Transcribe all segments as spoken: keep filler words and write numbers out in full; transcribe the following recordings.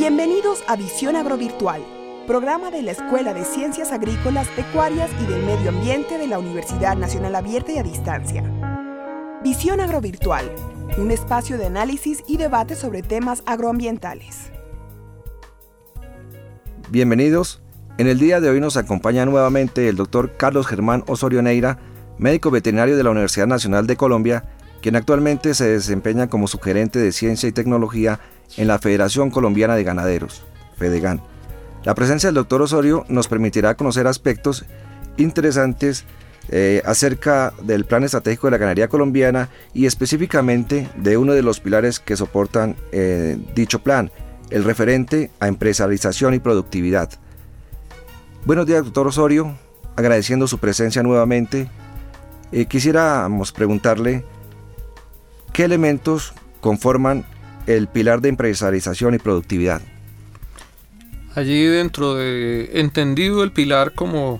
Bienvenidos a Visión Agrovirtual, programa de la Escuela de Ciencias Agrícolas, Pecuarias y del Medio Ambiente de la Universidad Nacional Abierta y a Distancia. Visión Agrovirtual, un espacio de análisis y debate sobre temas agroambientales. Bienvenidos. En el día de hoy nos acompaña nuevamente el doctor Carlos Germán Osorio Neira, médico veterinario de la Universidad Nacional de Colombia, quien actualmente se desempeña como subgerente de Ciencia y Tecnología en la Federación Colombiana de Ganaderos, FEDEGAN. La presencia del doctor Osorio nos permitirá conocer aspectos interesantes eh, acerca del Plan Estratégico de la Ganadería Colombiana y específicamente de uno de los pilares que soportan eh, dicho plan, el referente a empresarialización y productividad. Buenos días, doctor Osorio, agradeciendo su presencia nuevamente. Eh, quisiéramos preguntarle qué elementos conforman el pilar de empresarialización y productividad. Allí dentro de entendido el pilar como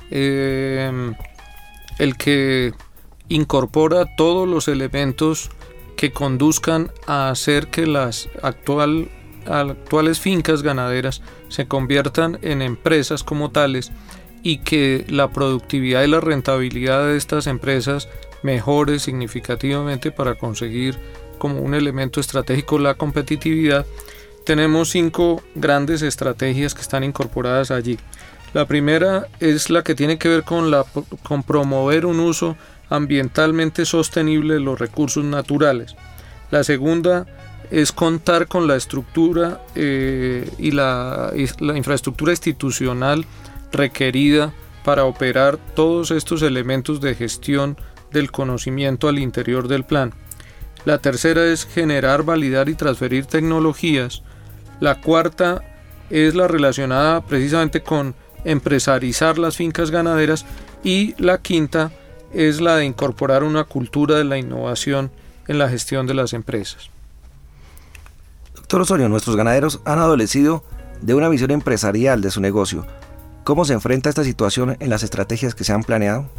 eh, el que incorpora todos los elementos que conduzcan a hacer que las actual, actuales fincas ganaderas se conviertan en empresas como tales y que la productividad y la rentabilidad de estas empresas mejore significativamente para conseguir como un elemento estratégico la competitividad. Tenemos cinco grandes estrategias que están incorporadas allí. La primera es la que tiene que ver con, la, con promover un uso ambientalmente sostenible de los recursos naturales. La segunda es contar con la estructura eh, y la, la infraestructura institucional requerida para operar todos estos elementos de gestión del conocimiento al interior del plan. La tercera es generar, validar y transferir tecnologías. La cuarta es la relacionada precisamente con empresarizar las fincas ganaderas y la quinta es la de incorporar una cultura de la innovación en la gestión de las empresas. Doctor Osorio, nuestros ganaderos han adolecido de una visión empresarial de su negocio. ¿Cómo se enfrenta esta situación en las estrategias que se han planeado?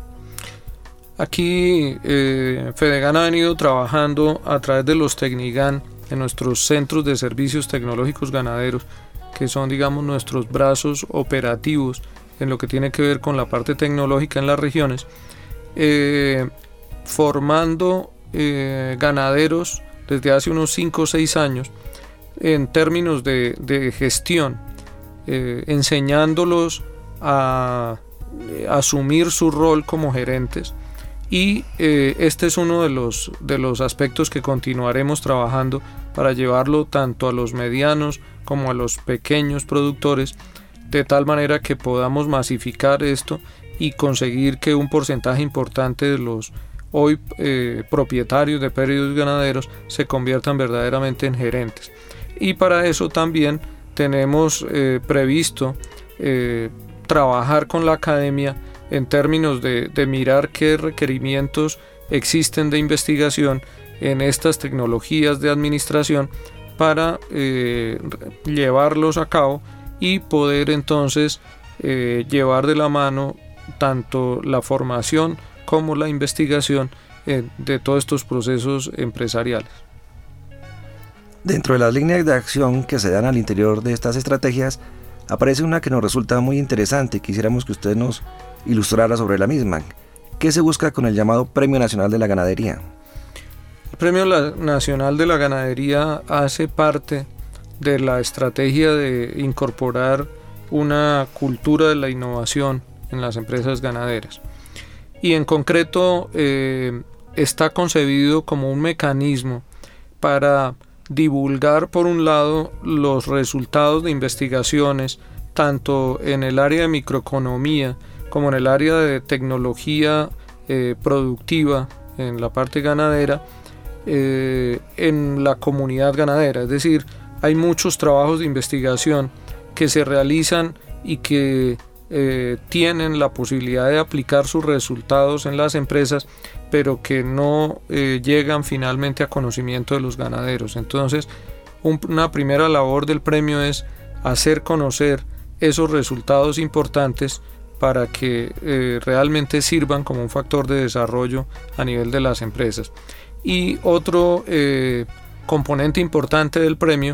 Aquí eh, FEDEGAN ha venido trabajando a través de los Tecnigan en nuestros centros de servicios tecnológicos ganaderos, que son, digamos, nuestros brazos operativos en lo que tiene que ver con la parte tecnológica en las regiones, eh, formando eh, ganaderos desde hace unos cinco o seis años en términos de, de gestión, eh, enseñándolos a, a asumir su rol como gerentes. Y eh, este es uno de los, de los aspectos que continuaremos trabajando para llevarlo tanto a los medianos como a los pequeños productores, de tal manera que podamos masificar esto y conseguir que un porcentaje importante de los hoy eh, propietarios de predios ganaderos se conviertan verdaderamente en gerentes. Y para eso también tenemos eh, previsto eh, trabajar con la academia en términos de, de mirar qué requerimientos existen de investigación en estas tecnologías de administración para eh, llevarlos a cabo y poder entonces eh, llevar de la mano tanto la formación como la investigación eh, de todos estos procesos empresariales. Dentro de las líneas de acción que se dan al interior de estas estrategias, aparece una que nos resulta muy interesante y quisiéramos que usted nos ilustrara sobre la misma. ¿Qué se busca con el llamado Premio Nacional de la Ganadería? El Premio Nacional de la Ganadería hace parte de la estrategia de incorporar una cultura de la innovación en las empresas ganaderas. Y en concreto eh, está concebido como un mecanismo para divulgar, por un lado, los resultados de investigaciones tanto en el área de microeconomía como en el área de tecnología eh, productiva en la parte ganadera eh, en la comunidad ganadera. Es decir, hay muchos trabajos de investigación que se realizan y que eh, tienen la posibilidad de aplicar sus resultados en las empresas, pero que no eh, llegan finalmente a conocimiento de los ganaderos. Entonces, un, una primera labor del premio es hacer conocer esos resultados importantes para que eh, realmente sirvan como un factor de desarrollo a nivel de las empresas. Y otro eh, componente importante del premio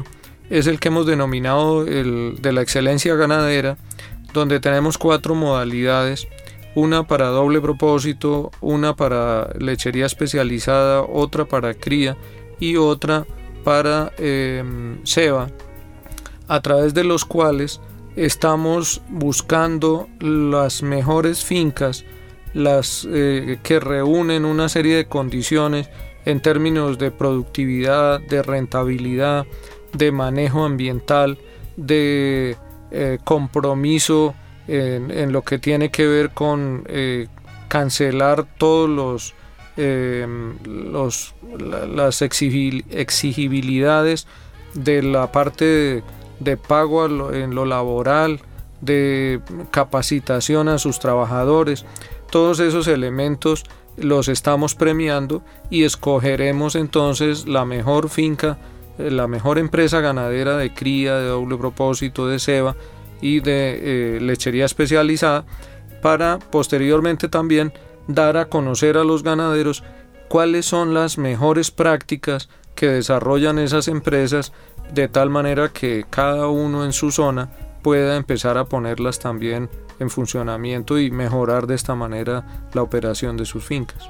es el que hemos denominado el de la excelencia ganadera, donde tenemos cuatro modalidades, una para doble propósito, una para lechería especializada, otra para cría y otra para eh, ceba, a través de los cuales estamos buscando las mejores fincas, las eh, que reúnen una serie de condiciones en términos de productividad, de rentabilidad, de manejo ambiental, de eh, compromiso en, en lo que tiene que ver con eh, cancelar todos los, eh, los la, las exigibilidades de la parte de, de pago a lo, en lo laboral, de capacitación a sus trabajadores. Todos esos elementos los estamos premiando y escogeremos entonces la mejor finca, la mejor empresa ganadera de cría, de doble propósito, de ceba y de eh, lechería especializada, para posteriormente también dar a conocer a los ganaderos cuáles son las mejores prácticas que desarrollan esas empresas, de tal manera que cada uno en su zona pueda empezar a ponerlas también en funcionamiento y mejorar de esta manera la operación de sus fincas.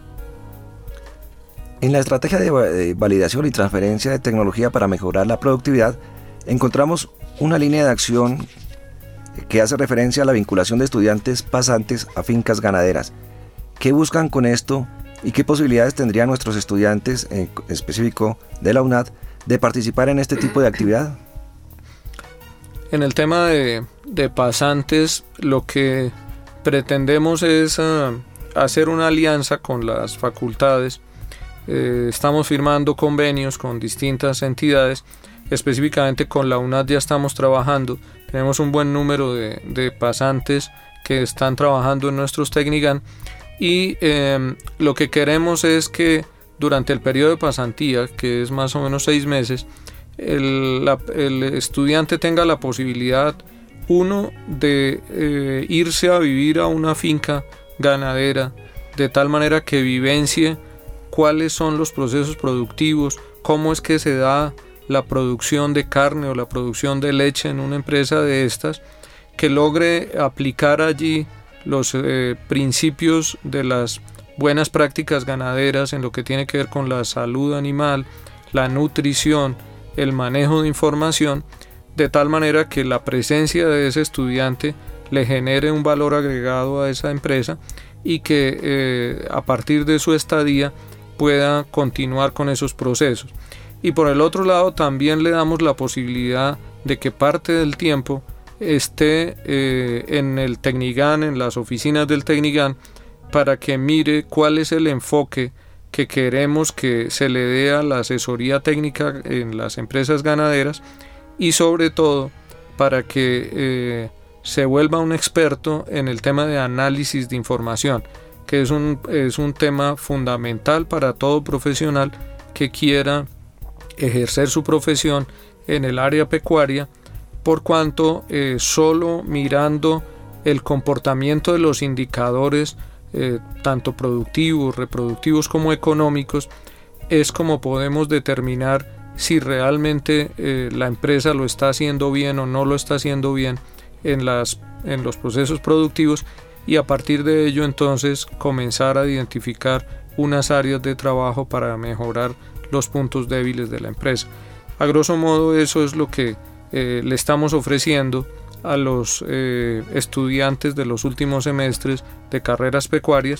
En la estrategia de validación y transferencia de tecnología para mejorar la productividad, encontramos una línea de acción que hace referencia a la vinculación de estudiantes pasantes a fincas ganaderas. ¿Qué buscan con esto y qué posibilidades tendrían nuestros estudiantes, en específico de la UNAD, de participar en este tipo de actividad? En el tema de, de pasantes, lo que pretendemos es uh, hacer una alianza con las facultades. Eh, estamos firmando convenios con distintas entidades, específicamente con la UNAD ya estamos trabajando. Tenemos un buen número de, de pasantes que están trabajando en nuestros Tecnigan, y eh, lo que queremos es que durante el periodo de pasantía, que es más o menos seis meses, El, la, el estudiante tenga la posibilidad, uno, de eh, irse a vivir a una finca ganadera, de tal manera que vivencie cuáles son los procesos productivos, cómo es que se da la producción de carne o la producción de leche en una empresa de estas, que logre aplicar allí los eh, principios de las buenas prácticas ganaderas en lo que tiene que ver con la salud animal, la nutrición, el manejo de información, de tal manera que la presencia de ese estudiante le genere un valor agregado a esa empresa y que eh, a partir de su estadía pueda continuar con esos procesos. Y por el otro lado también le damos la posibilidad de que parte del tiempo esté eh, en el Tecnigan, en las oficinas del Tecnigan, para que mire cuál es el enfoque que queremos que se le dé a la asesoría técnica en las empresas ganaderas, y sobre todo para que eh, se vuelva un experto en el tema de análisis de información, que es un, es un tema fundamental para todo profesional que quiera ejercer su profesión en el área pecuaria, por cuanto eh, solo mirando el comportamiento de los indicadores Eh, tanto productivos, reproductivos como económicos, es como podemos determinar si realmente eh, la empresa lo está haciendo bien o no lo está haciendo bien en, las, en los procesos productivos, y a partir de ello entonces comenzar a identificar unas áreas de trabajo para mejorar los puntos débiles de la empresa. A grosso modo eso es lo que eh, le estamos ofreciendo a los eh, estudiantes de los últimos semestres de carreras pecuarias,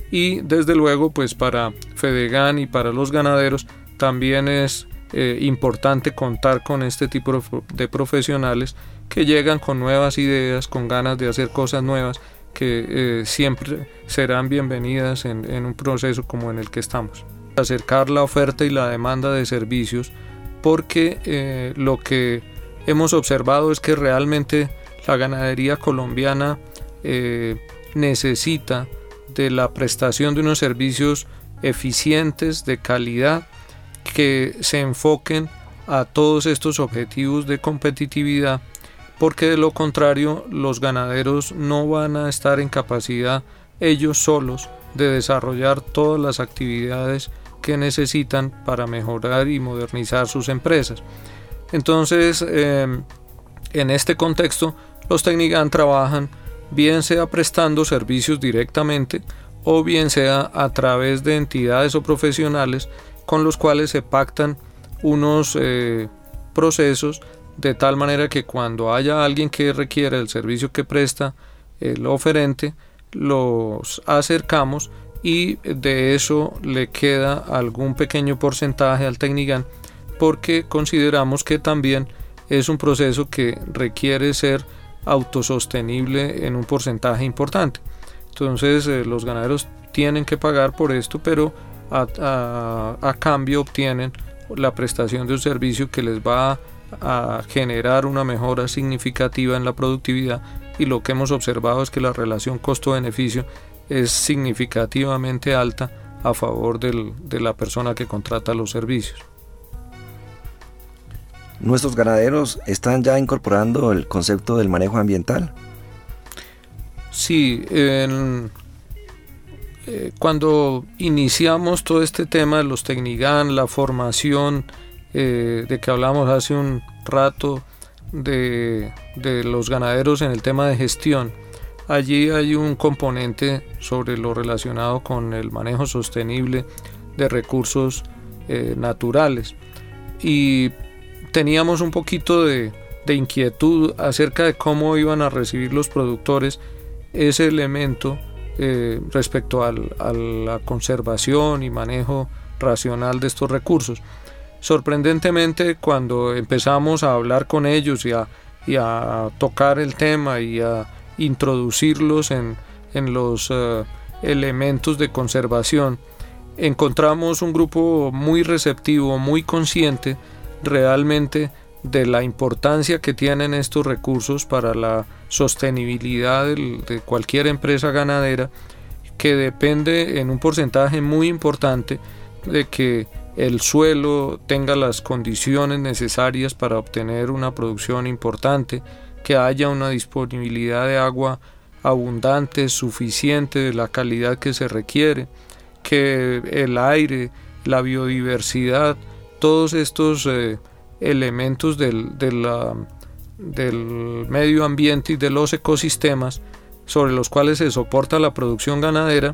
y desde luego pues para Fedegan y para los ganaderos también es eh, importante contar con este tipo de profesionales que llegan con nuevas ideas, con ganas de hacer cosas nuevas, que eh, siempre serán bienvenidas en, en un proceso como en el que estamos. Acercar la oferta y la demanda de servicios, porque eh, lo que hemos observado es que realmente la ganadería colombiana eh, necesita de la prestación de unos servicios eficientes, de calidad, que se enfoquen a todos estos objetivos de competitividad, porque de lo contrario los ganaderos no van a estar en capacidad ellos solos de desarrollar todas las actividades que necesitan para mejorar y modernizar sus empresas. Entonces, eh, en este contexto, los Tecnigan trabajan bien sea prestando servicios directamente o bien sea a través de entidades o profesionales con los cuales se pactan unos eh, procesos de tal manera que cuando haya alguien que requiera el servicio que presta el oferente, los acercamos y de eso le queda algún pequeño porcentaje al Tecnigan, porque consideramos que también es un proceso que requiere ser autosostenible en un porcentaje importante. Entonces eh, los ganaderos tienen que pagar por esto, pero a, a, a cambio obtienen la prestación de un servicio que les va a, a generar una mejora significativa en la productividad, y lo que hemos observado es que la relación costo-beneficio es significativamente alta a favor del, de la persona que contrata los servicios. ¿Nuestros ganaderos están ya incorporando el concepto del manejo ambiental? Sí, en, eh, cuando iniciamos todo este tema de los Tecnigan, la formación eh, de que hablamos hace un rato de, de los ganaderos en el tema de gestión, allí hay un componente sobre lo relacionado con el manejo sostenible de recursos eh, naturales, y teníamos un poquito de, de inquietud acerca de cómo iban a recibir los productores ese elemento eh, respecto al, a la conservación y manejo racional de estos recursos. Sorprendentemente, cuando empezamos a hablar con ellos y a, y a tocar el tema y a introducirlos en, en los uh, elementos de conservación, encontramos un grupo muy receptivo, muy consciente realmente de la importancia que tienen estos recursos para la sostenibilidad de, de cualquier empresa ganadera, que depende en un porcentaje muy importante de que el suelo tenga las condiciones necesarias para obtener una producción importante, que haya una disponibilidad de agua abundante, suficiente, de la calidad que se requiere, que el aire, la biodiversidad, todos estos eh, elementos del, de la, del medio ambiente y de los ecosistemas sobre los cuales se soporta la producción ganadera,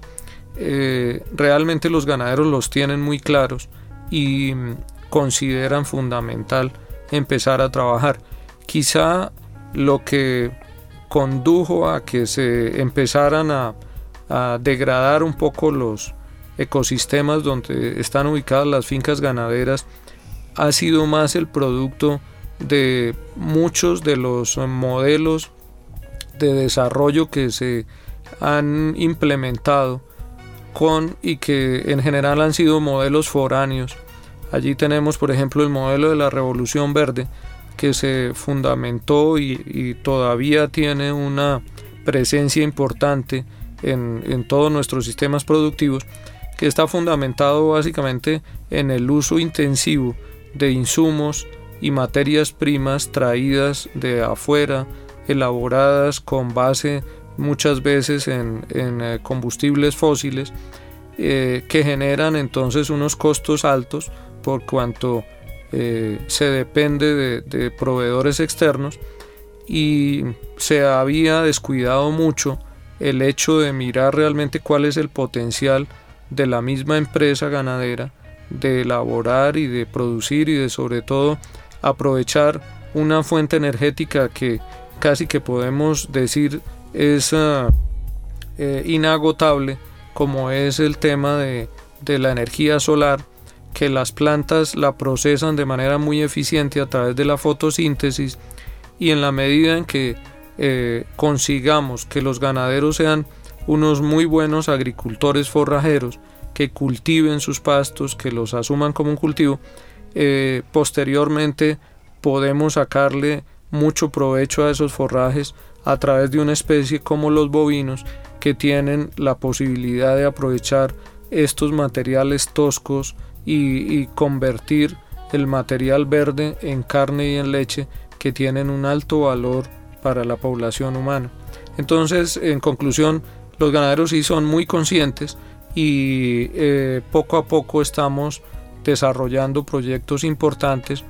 eh, realmente los ganaderos los tienen muy claros y consideran fundamental empezar a trabajar. Quizá lo que condujo a que se empezaran a, a degradar un poco los ecosistemas donde están ubicadas las fincas ganaderas ha sido más el producto de muchos de los modelos de desarrollo que se han implementado con y que en general han sido modelos foráneos. Allí tenemos, por ejemplo, el modelo de la Revolución Verde, que se fundamentó y, y todavía tiene una presencia importante en, en todos nuestros sistemas productivos, que está fundamentado básicamente en el uso intensivo de insumos y materias primas traídas de afuera, elaboradas con base muchas veces en, en combustibles fósiles, eh, que generan entonces unos costos altos por cuanto eh, se depende de, de proveedores externos, y se había descuidado mucho el hecho de mirar realmente cuál es el potencial de la misma empresa ganadera de elaborar y de producir y de sobre todo aprovechar una fuente energética que casi que podemos decir es uh, eh, inagotable, como es el tema de, de la energía solar, que las plantas la procesan de manera muy eficiente a través de la fotosíntesis, y en la medida en que eh, consigamos que los ganaderos sean unos muy buenos agricultores forrajeros, que cultiven sus pastos, que los asuman como un cultivo, eh, posteriormente podemos sacarle mucho provecho a esos forrajes a través de una especie como los bovinos, que tienen la posibilidad de aprovechar estos materiales toscos y, y convertir el material verde en carne y en leche, que tienen un alto valor para la población humana. Entonces, en conclusión, los ganaderos sí son muy conscientes y eh, poco a poco estamos desarrollando proyectos importantes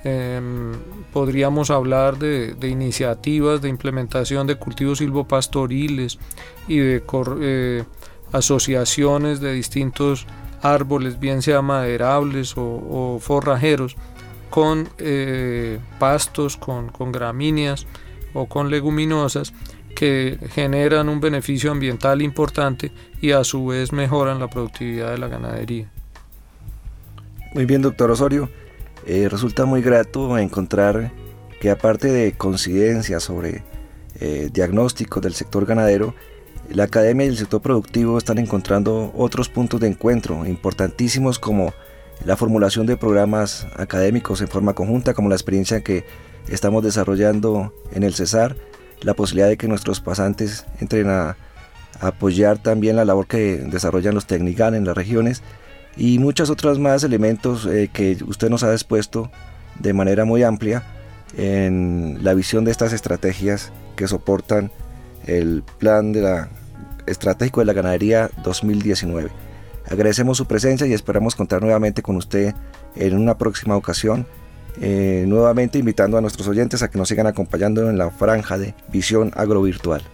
Eh, podríamos hablar de, de iniciativas de implementación de cultivos silvopastoriles y de eh, asociaciones de distintos árboles, bien sea maderables o, o forrajeros, con eh, pastos, con, con gramíneas o con leguminosas, que generan un beneficio ambiental importante y a su vez mejoran la productividad de la ganadería. Muy bien, doctor Osorio. Eh, resulta muy grato encontrar que, aparte de coincidencias sobre eh, diagnósticos del sector ganadero, la academia y el sector productivo están encontrando otros puntos de encuentro importantísimos, como la formulación de programas académicos en forma conjunta, como la experiencia que estamos desarrollando en el Cesar, la posibilidad de que nuestros pasantes entren a, a apoyar también la labor que desarrollan los Tecnigan en las regiones, y muchos otros más elementos eh, que usted nos ha expuesto de manera muy amplia en la visión de estas estrategias que soportan el plan de la, estratégico de la ganadería dos mil diecinueve. Agradecemos su presencia y esperamos contar nuevamente con usted en una próxima ocasión, eh, nuevamente invitando a nuestros oyentes a que nos sigan acompañando en la franja de Visión Agrovirtual.